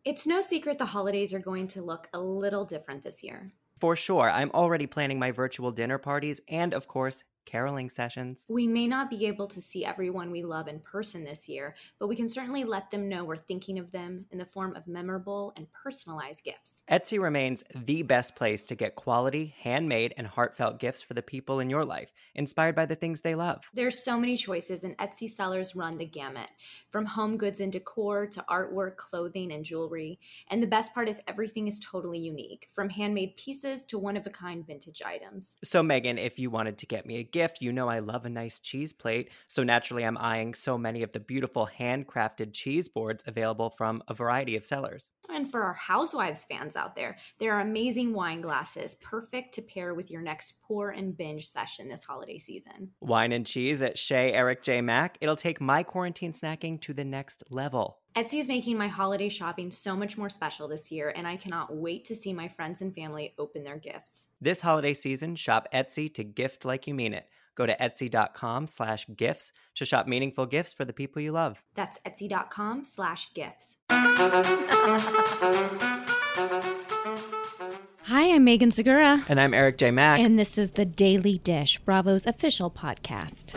It's no secret the holidays are going to look a little different this year. For sure, I'm already planning my virtual dinner parties and, of course, caroling sessions. We may not be able to see everyone we love in person this year, but we can certainly let them know we're thinking of them in the form of memorable and personalized gifts. Etsy remains the best place to get quality, handmade, and heartfelt gifts for the people in your life, inspired by the things they love. There's so many choices, and Etsy sellers run the gamut, from home goods and decor to artwork, clothing, and jewelry. And the best part is everything is totally unique, from handmade pieces to one-of-a-kind vintage items. So, Megan, if you wanted to get me a gift, you know I love a nice cheese plate. So, naturally, I'm eyeing so many of the beautiful handcrafted cheese boards available from a variety of sellers. And for our Housewives fans out there, there are amazing wine glasses, perfect to pair with your next pour and binge session this holiday season. Wine and cheese at Shea Eric J. Mack. It'll take my quarantine snacking to the next level. Etsy is making my holiday shopping so much more special this year, and I cannot wait to see my friends and family open their gifts. This holiday season, shop Etsy to gift like you mean it. Go to etsy.com/gifts to shop meaningful gifts for the people you love. That's etsy.com/gifts. Hi, I'm Megan Segura. And I'm Eric J. Mack. And this is The Daily Dish, Bravo's official podcast.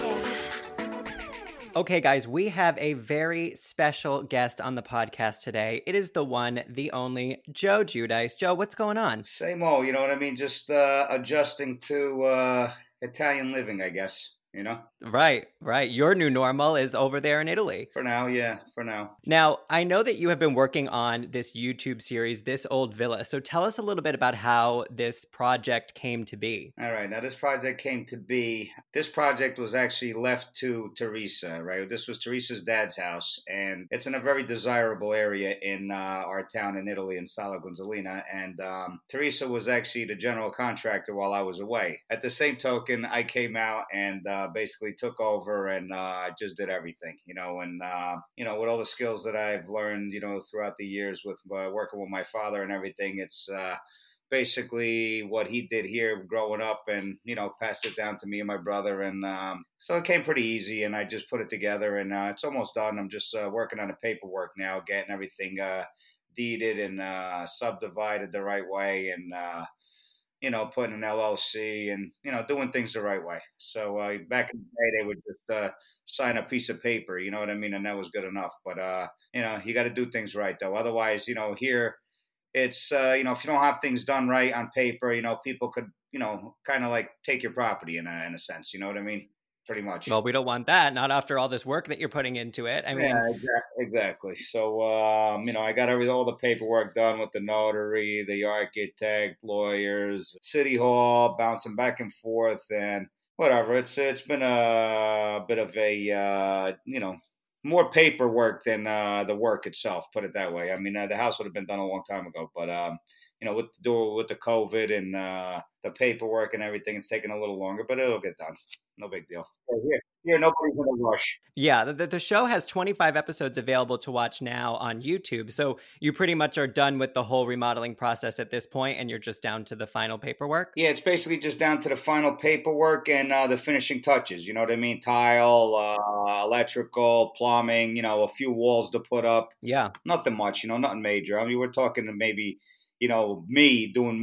Okay, guys, we have a very special guest on the podcast today. It is the one, the only, Joe Giudice. Joe, what's going on? Same old, you know what I mean? Just adjusting to Italian living, I guess, you know? Right. Your new normal is over there in Italy. For now, yeah, for now. Now, I know that you have been working on this YouTube series, This Old Villa. So tell us a little bit about how this project came to be. All right. Now, this project came to be. This project was actually left to Teresa, right? This was Teresa's dad's house, and it's in a very desirable area in our town in Italy, in Sala Gonzalina. And Teresa was actually the general contractor while I was away. At the same token, I came out and basically took over and just did everything, you know, and, with all the skills that I've learned, you know, throughout the years with working with my father and everything, it's basically what he did here growing up and, you know, passed it down to me and my brother. And so it came pretty easy and I just put it together and it's almost done. I'm just working on the paperwork now, getting everything deeded and subdivided the right way and, putting an LLC and, doing things the right way. So back in the day, they would just sign a piece of paper, you know what I mean? And that was good enough. But, you got to do things right, though. Otherwise, here it's, if you don't have things done right on paper, people could, kind of like take your property in a sense. You know what I mean? Pretty much. Well, we don't want that. Not after all this work that you're putting into it. I mean, yeah, exactly. So, I got all the paperwork done with the notary, the architect, lawyers, city hall, bouncing back and forth, and whatever. It's been a bit of a more paperwork than the work itself. Put it that way. I mean, the house would have been done a long time ago, but with the COVID and the paperwork and everything, it's taking a little longer, but it'll get done. No big deal. Here, nobody's in a rush. Yeah, the show has 25 episodes available to watch now on YouTube. So you pretty much are done with the whole remodeling process at this point, and you're just down to the final paperwork? Yeah, it's basically just down to the final paperwork and the finishing touches. You know what I mean? Tile, electrical, plumbing, a few walls to put up. Yeah. Nothing much, nothing major. I mean, we're talking maybe me doing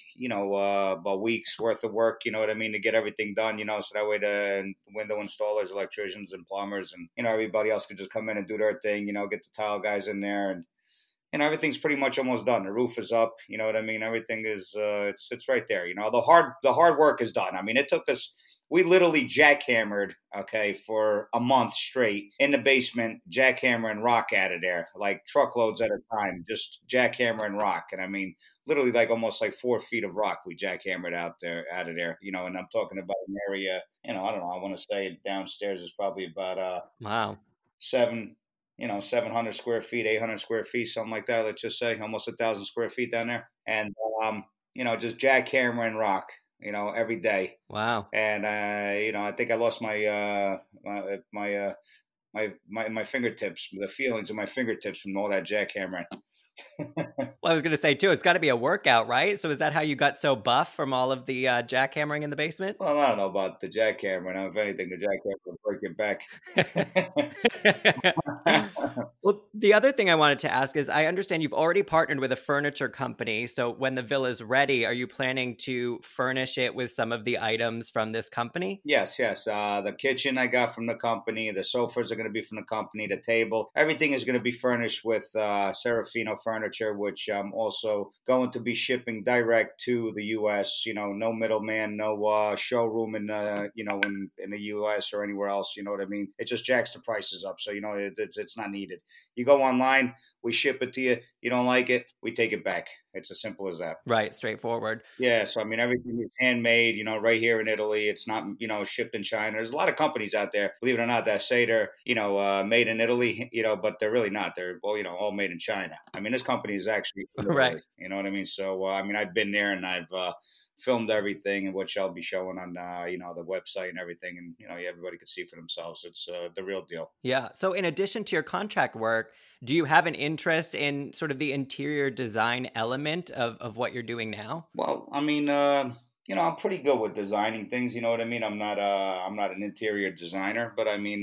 a week's worth of work, you know what I mean, to get everything done, so that way the window installers, electricians and plumbers and, everybody else could just come in and do their thing, get the tile guys in there and everything's pretty much almost done. The roof is up, you know what I mean? Everything is, it's right there. The hard work is done. I mean, it took us, we literally jackhammered, for a month straight in the basement, jackhammering rock out of there, like truckloads at a time, just jackhammering rock. And I mean, literally like almost like 4 feet of rock we jackhammered out of there, and I'm talking about an area, I don't know, I want to say downstairs is probably about wow, 700 square feet, 800 square feet, something like that. Let's just say almost 1,000 square feet down there. And, just jackhammering rock, every day. Wow. And, I think I lost my my fingertips, the feelings of my fingertips from all that jackhammering. Well, I was going to say too, it's got to be a workout, right? So is that how you got so buff from all of the jackhammering in the basement? Well, I don't know about the jackhammer. Now, if anything, the jackhammer will break your back. Well, the other thing I wanted to ask is I understand you've already partnered with a furniture company. So when the villa's ready, are you planning to furnish it with some of the items from this company? Yes, yes. The kitchen I got from the company. The sofas are going to be from the company. The table, everything is going to be furnished with Serafino furniture, which I'm also going to be shipping direct to the U.S. You know, no middleman, no showroom in the U.S. or anywhere else. You know what I mean? It just jacks the prices up, so it's not needed. You go online, we ship it to you. You don't like it, we take it back. It's as simple as that. Right, straightforward. Yeah, so I mean, everything is handmade, right here in Italy. It's not, shipped in China. There's a lot of companies out there, believe it or not, that say they're, made in Italy, but they're really not. They're, all made in China. I mean, this company is actually in Italy, right. You know what I mean? So, I mean, I've been there and I've filmed everything, and which I'll be showing on, the website and everything. And, everybody could see for themselves. It's the real deal. Yeah. So in addition to your contract work, do you have an interest in sort of the interior design element of what you're doing now? Well, I mean, I'm pretty good with designing things. You know what I mean? I'm not an interior designer, but I mean,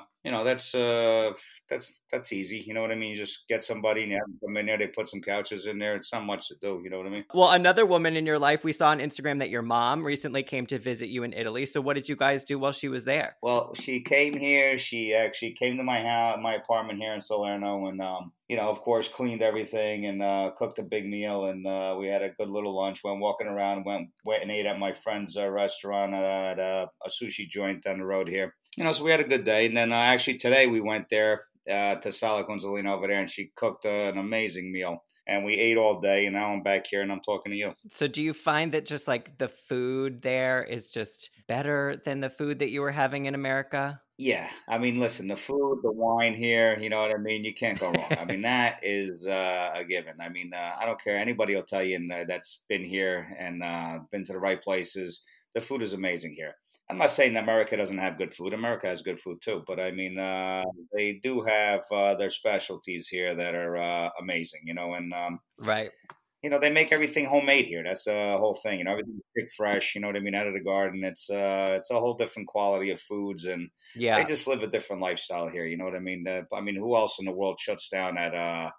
that's easy. You know what I mean? You just get somebody and you have them come in there. They put some couches in there. It's not much to do. You know what I mean? Well, another woman in your life, we saw on Instagram that your mom recently came to visit you in Italy. So what did you guys do while she was there? Well, she came here. She actually came to my house, my apartment here in Salerno, and of course, cleaned everything and cooked a big meal, and we had a good little lunch. Went walking around, went and ate at my friend's restaurant at a sushi joint down the road here. So we had a good day. And then actually today we went there to Sala Gonzalina over there, and she cooked an amazing meal. And we ate all day, and now I'm back here and I'm talking to you. So do you find that just like the food there is just better than the food that you were having in America? Yeah. I mean, listen, the food, the wine here, you know what I mean? You can't go wrong. I mean, that is a given. I mean, I don't care. Anybody will tell you that's been here and been to the right places. The food is amazing here. I'm not saying America doesn't have good food. America has good food too, but I mean, they do have their specialties here that are amazing, and right. They make everything homemade here. That's the whole thing. Everything's picked fresh. You know what I mean? Out of the garden. It's a whole different quality of foods, and they just live a different lifestyle here. You know what I mean? Who else in the world shuts down at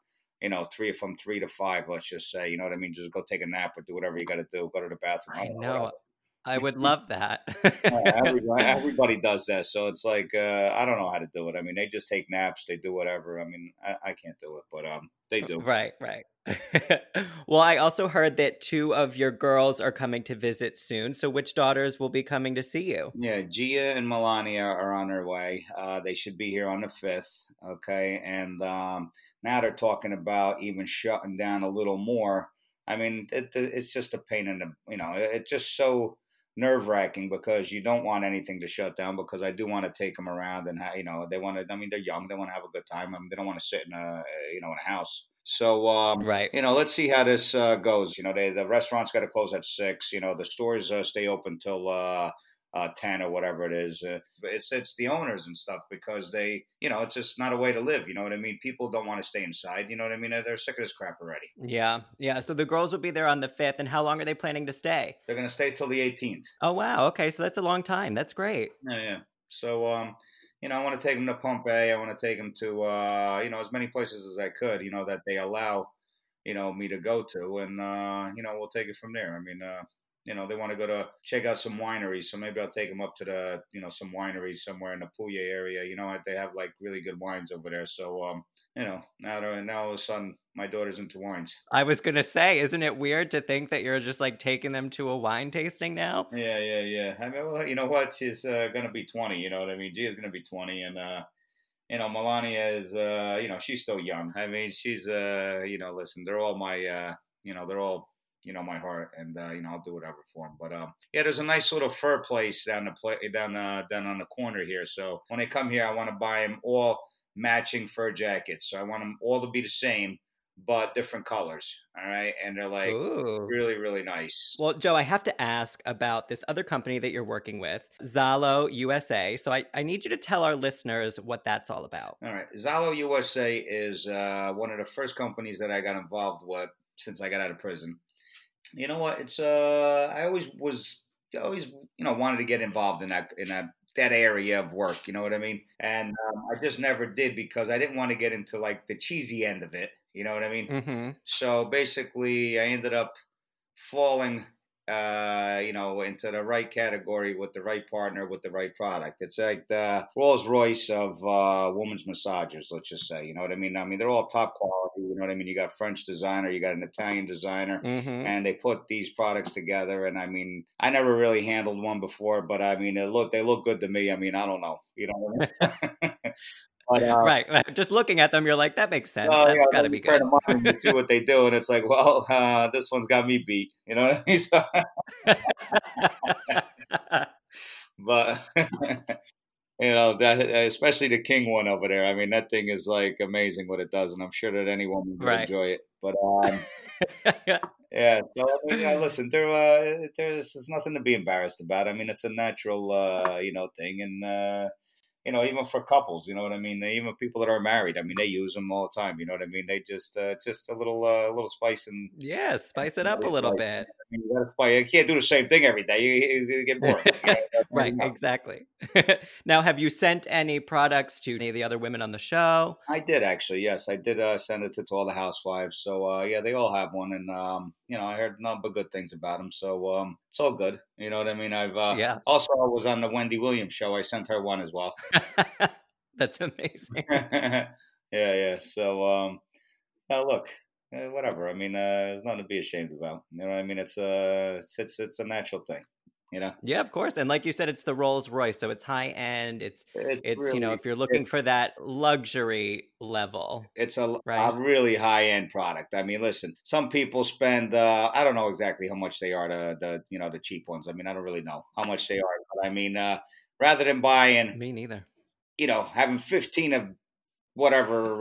3 to 5? Let's just say. You know what I mean? Just go take a nap or do whatever you got to do. Go to the bathroom. I know. I would love that. Everybody does that. So it's like, I don't know how to do it. I mean, they just take naps. They do whatever. I mean, I can't do it, but they do. Right. Well, I also heard that 2 of your girls are coming to visit soon. So which daughters will be coming to see you? Yeah, Gia and Melania are on their way. They should be here on the 5th. Okay. And now they're talking about even shutting down a little more. I mean, it's just a pain in the, it's just so nerve-wracking because you don't want anything to shut down, because I do want to take them around and they want to, I mean, they're young, they want to have a good time. I mean, they don't want to sit in in a house. So right. Let's see how this goes. The restaurant's got to close at 6. The stores stay open till 10 or whatever it is. It's the owners and stuff, because they, it's just not a way to live. You know what I mean? People don't want to stay inside. You know what I mean? They're sick of this crap already. Yeah. So the girls will be there on the 5th. And how long are they planning to stay? They're going to stay till the 18th. Oh, wow. Okay. So that's a long time. That's great. Yeah. So, I want to take them to Pompeii. I want to take them to, as many places as I could, that they allow, me to go to. And, we'll take it from there. I mean, they want to go to check out some wineries. So maybe I'll take them up to the, some wineries somewhere in the Puglia area. They have like really good wines over there. So, now all of a sudden my daughter's into wines. I was going to say, isn't it weird to think that you're just like taking them to a wine tasting now? Yeah. I mean, well, you know what? She's going to be 20. You know what I mean? Gia's going to be 20. And, Melania is, she's still young. I mean, she's, listen, they're all my, they're all, my heart, and I'll do whatever for them. But there's a nice little fur place down on the corner here. So when they come here, I want to buy them all matching fur jackets. So I want them all to be the same, but different colors. All right, and they're like Ooh. really, really nice. Well, Joe, I have to ask about this other company that you're working with, Zalo USA. So I need you to tell our listeners what that's all about. All right, Zalo USA is one of the first companies that I got involved with since I got out of prison. You know what? It's I always wanted to get involved in that area of work. You know what I mean? And I just never did because I didn't want to get into like the cheesy end of it. You know what I mean? Mm-hmm. So basically, I ended up falling, into the right category with the right partner with the right product. It's like the Rolls Royce of women's massagers, let's just say. You know what I mean? I mean, they're all top quality. You know what I mean? You got French designer, you got an Italian designer, Mm-hmm. and they put these products together. And I mean, I never really handled one before, but I mean, they look good to me. I mean, I don't know. You know what I mean? But, right. Just looking at them, you're like, that makes sense. well, That's got to be good. You see what they do, and it's like, well, this one's got me beat. You know what I mean? But that, especially the King one over there. I mean, that thing is like amazing what it does, and I'm sure that anyone would Right. enjoy it. But yeah. So I mean, listen, there's nothing to be embarrassed about. I mean, it's a natural, thing, and even for couples, you know what I mean? Even people that are married, I mean, they use them all the time. You know what I mean? They just a little spice and Yeah, spice it up a little bit. I mean, you got to spice. You can't do the same thing every day. You get bored. Right, exactly. Now, have you sent any products to any of the other women on the show? I did actually. Yes, I did send it to all the housewives. So yeah, they all have one, and I heard nothing but good things about them. So it's all good. You know what I mean? I've Yeah. also I was on the Wendy Williams show. I sent her one as well. That's amazing. Yeah. So now look, whatever. I mean, there's nothing to be ashamed about. You know what I mean? It's a natural thing. You know? Yeah, of course. And like you said, it's the Rolls Royce, so it's high end. It's really, if you're looking for that luxury level, it's a right? really high end product. I mean, listen, some people spend I don't know exactly how much they are the cheap ones. I mean, I don't really know how much they are, but I mean, rather than buying, Me neither. having 15 of whatever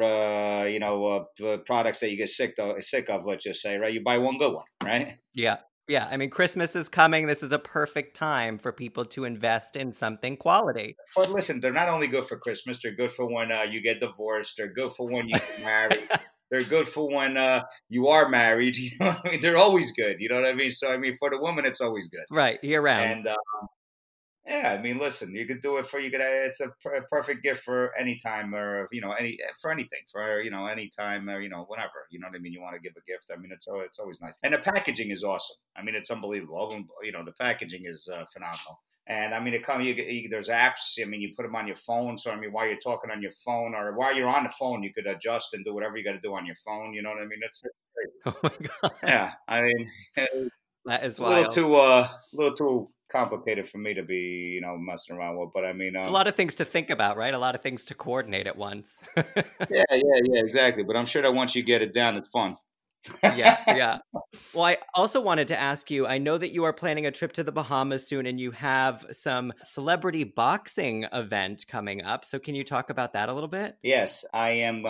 products that you get sick of, let's just say, right? You buy one good one, right? Yeah. I mean, Christmas is coming. This is a perfect time for people to invest in something quality. But listen, they're not only good for Christmas. They're good for when you get divorced. They're good for when you get married. They're good for when you are married. You know what I mean? They're always good. You know what I mean? So, I mean, for the woman, it's always good. Right, year round. And yeah, I mean, listen, you could do it it's a perfect gift for any time or, for anything, for, any time or, whatever, you know what I mean? You want to give a gift. I mean, it's always nice. And the packaging is awesome. I mean, it's unbelievable. The packaging is phenomenal. And I mean, there's apps. I mean, you put them on your phone. So, I mean, while you're talking on your phone or while you're on the phone, you could adjust and do whatever you got to do on your phone. You know what I mean? It's great. Oh my God. Yeah. I mean, that is it's wild. a little too complicated for me to be, messing around with. But I mean, it's a lot of things to think about, right? A lot of things to coordinate at once. yeah, exactly. But I'm sure that once you get it down, it's fun. Yeah. Well, I also wanted to ask you, I know that you are planning a trip to the Bahamas soon and you have some celebrity boxing event coming up. So can you talk about that a little bit? Yes, I am.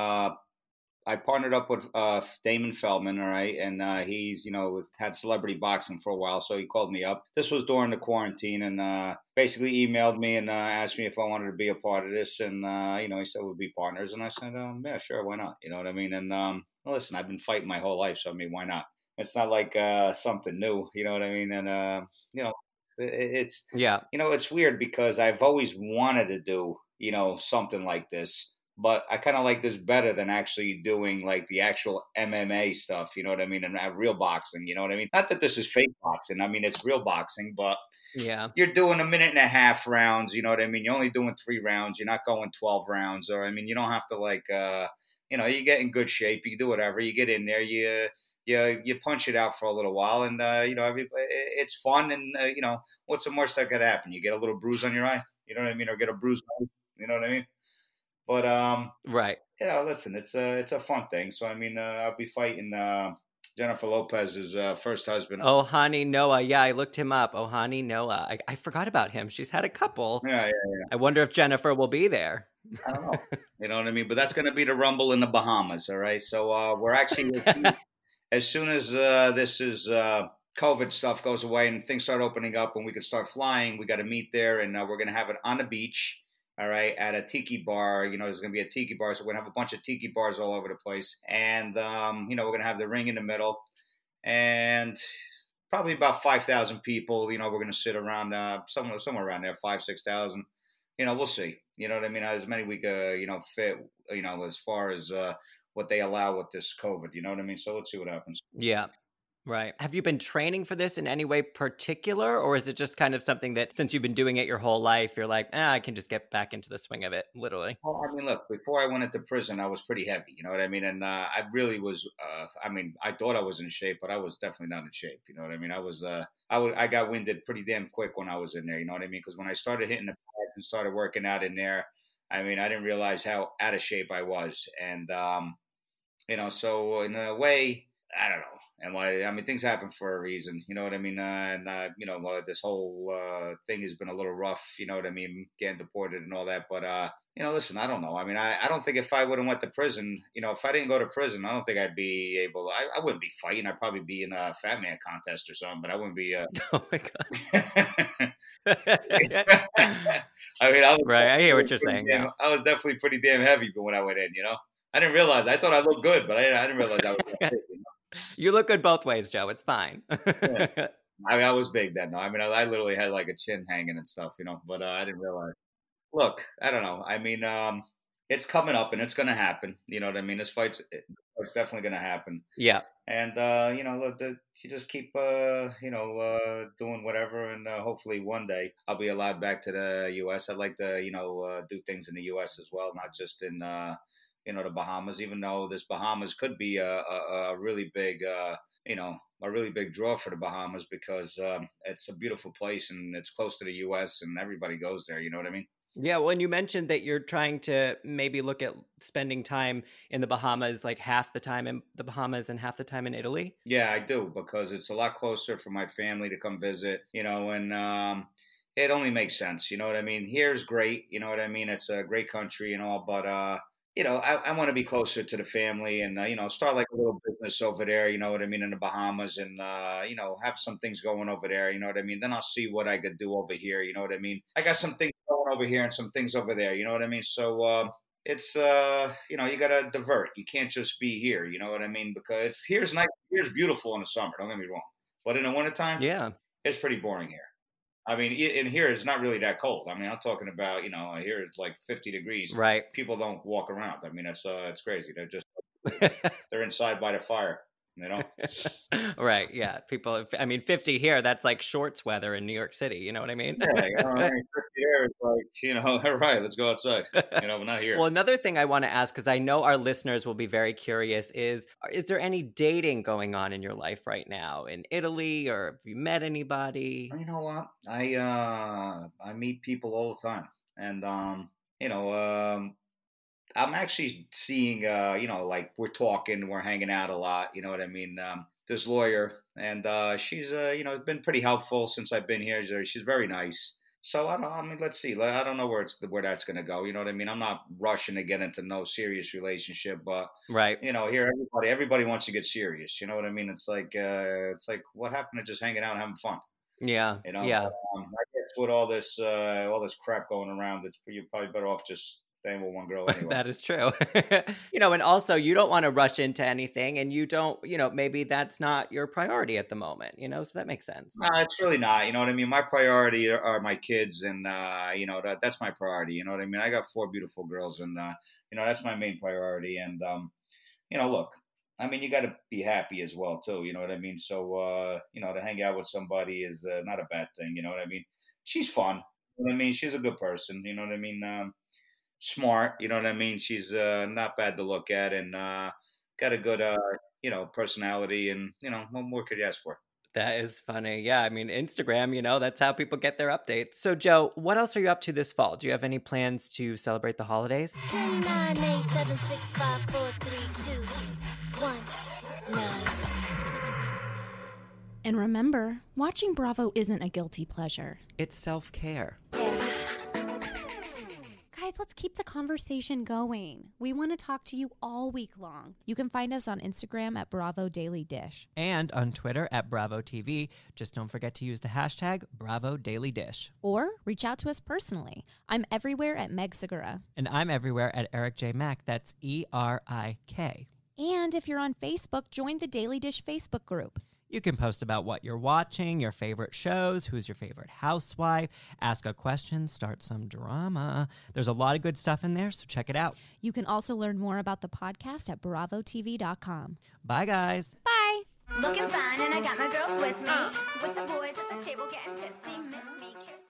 I partnered up with Damon Feldman, all right, and he's, had celebrity boxing for a while, so he called me up. This was during the quarantine, and basically emailed me and asked me if I wanted to be a part of this, and, he said we'd be partners, and I said, yeah, sure, why not, you know what I mean, and listen, I've been fighting my whole life, so I mean, why not? It's not like something new, you know what I mean, and, it's, yeah, it's weird because I've always wanted to do, something like this. But I kind of like this better than actually doing like the actual MMA stuff, you know what I mean? And real boxing, you know what I mean? Not that this is fake boxing. I mean, it's real boxing, but yeah, you're doing 1.5 minute rounds, you know what I mean? You're only doing 3 rounds. You're not going 12 rounds. Or, I mean, you don't have to like, you get in good shape. You do whatever. You get in there. You punch it out for a little while. And, it's fun. And, what's the worst that could happen? You get a little bruise on your eye, you know what I mean? Or get a bruise, you know what I mean? But right. Yeah, listen, it's a fun thing. So I mean, I'll be fighting Jennifer Lopez's first husband. Ohani Noah. Yeah, I looked him up. Ohani Noah. I forgot about him. She's had a couple. Yeah. I wonder if Jennifer will be there. I don't know. You know what I mean? But that's going to be the Rumble in the Bahamas, all right? So we're actually, as soon as this is COVID stuff goes away and things start opening up and we can start flying, we got to meet there, and we're going to have it on the beach, all right, at a tiki bar. You know, there's going to be a tiki bar, so we're going to have a bunch of tiki bars all over the place. And, you know, we're going to have the ring in the middle. And probably about 5,000 people, you know, we're going to sit around somewhere around there, 5,000, 6,000. You know, we'll see. You know what I mean? As many we could, you know, fit, you know, as far as what they allow with this COVID. You know what I mean? So let's see what happens. Yeah. Right. Have you been training for this in any way particular, or is it just kind of something that since you've been doing it your whole life, you're like, I can just get back into the swing of it, literally? Well, I mean, look, before I went into prison, I was pretty heavy, you know what I mean? And I really was, I mean, I thought I was in shape, but I was definitely not in shape, you know what I mean? I got winded pretty damn quick when I was in there, you know what I mean? Because when I started hitting the pads and started working out in there, I mean, I didn't realize how out of shape I was. And, you know, so in a way, I don't know. And I mean, things happen for a reason, you know what I mean? You know, this whole thing has been a little rough, you know what I mean? Getting deported and all that. But, you know, listen, I don't know. I mean, I don't think if I would have went to prison, you know, if I didn't go to prison, I don't think I'd be able, I wouldn't be fighting. I'd probably be in a Fat Man contest or something, but I wouldn't be. Oh my God. I mean, I hear what you're saying. I was definitely pretty damn heavy when I went in, you know? I didn't realize, I thought I looked good, but I didn't realize I was that big, you know? You look good both ways, Joe. It's fine. Yeah. I mean, I was big then. No, I mean, I literally had like a chin hanging and stuff, you know, but I didn't realize. Look, I don't know. I mean, it's coming up and it's going to happen. You know what I mean? This fight's definitely going to happen. Yeah. And, you know, look, you just keep, you know, doing whatever. And hopefully one day I'll be allowed back to the U.S. I'd like to, you know, do things in the U.S. as well, not just in, you know, the Bahamas, even though this Bahamas could be a really big, you know, a really big draw for the Bahamas because it's a beautiful place and it's close to the U.S. and everybody goes there. You know what I mean? Yeah. Well, and you mentioned that you're trying to maybe look at spending time in the Bahamas, like half the time in the Bahamas and half the time in Italy. Yeah, I do, because it's a lot closer for my family to come visit, you know, and it only makes sense. You know what I mean? Here's great. You know what I mean? It's a great country and all, but you know, I want to be closer to the family and, you know, start like a little business over there, you know what I mean, in the Bahamas and, you know, have some things going over there, you know what I mean? Then I'll see what I could do over here, you know what I mean? I got some things going over here and some things over there, you know what I mean? So it's, you know, you got to divert. You can't just be here, you know what I mean? Because here's nice, here's beautiful in the summer, don't get me wrong. But in the wintertime, yeah, it's pretty boring here. I mean, in here, it's not really that cold. I mean, I'm talking about, you know, here it's like 50 degrees. Right. People don't walk around. I mean, it's crazy. They're just, they're inside by the fire, you know? Right. Yeah. People, I mean, 50 here, that's like shorts weather in New York City. You know what I mean? Yeah. You know, I mean, 50 here is like, you know, all right, let's go outside. You know, but not here. Well, another thing I want to ask, because I know our listeners will be very curious, is there any dating going on in your life right now in Italy, or have you met anybody? You know what? I meet people all the time. And, you know, I'm actually seeing, you know, like we're talking, we're hanging out a lot. You know what I mean? This lawyer, and she's, you know, been pretty helpful since I've been here. She's very nice. So I mean, let's see. I don't know where that's going to go. You know what I mean? I'm not rushing to get into no serious relationship, but right. You know, here everybody wants to get serious. You know what I mean? It's like what happened to just hanging out and having fun? Yeah. You know. Yeah. I guess with all this crap going around, you're probably better off just staying with one girl anyway. That is true. You know, and also you don't want to rush into anything, and you don't, you know, maybe that's not your priority at the moment, you know, so that makes sense. No, it's really not. You know what I mean? My priority are my kids, and, you know, that's my priority. You know what I mean? I got 4 beautiful girls, and, you know, that's my main priority. And, you know, look, I mean, you got to be happy as well, too. You know what I mean? So, you know, to hang out with somebody is not a bad thing. You know what I mean? She's fun. You know what I mean? She's a good person. You know what I mean? Smart, you know what I mean? She's not bad to look at, and got a good, you know, personality, and, you know, what more could you ask for? That is funny. Yeah, I mean, Instagram, you know, that's how people get their updates. So, Joe, what else are you up to this fall? Do you have any plans to celebrate the holidays? 10, 9, 8, 7, 6, 5, 4, 3, 2, 1, 9. And remember, watching Bravo isn't a guilty pleasure. It's self-care. Guys, let's keep the conversation going. We want to talk to you all week long. You can find us on Instagram at Bravo Daily Dish. And on Twitter at Bravo TV. Just don't forget to use the hashtag Bravo Daily Dish. Or reach out to us personally. I'm everywhere at Meg Segura. And I'm everywhere at Eric J. Mack. That's ERIK. And if you're on Facebook, join the Daily Dish Facebook group. You can post about what you're watching, your favorite shows, who's your favorite housewife, ask a question, start some drama. There's a lot of good stuff in there, so check it out. You can also learn more about the podcast at bravotv.com. Bye, guys. Bye. Looking fine, and I got my girls with me. With the boys at the table getting tipsy. Miss me, kiss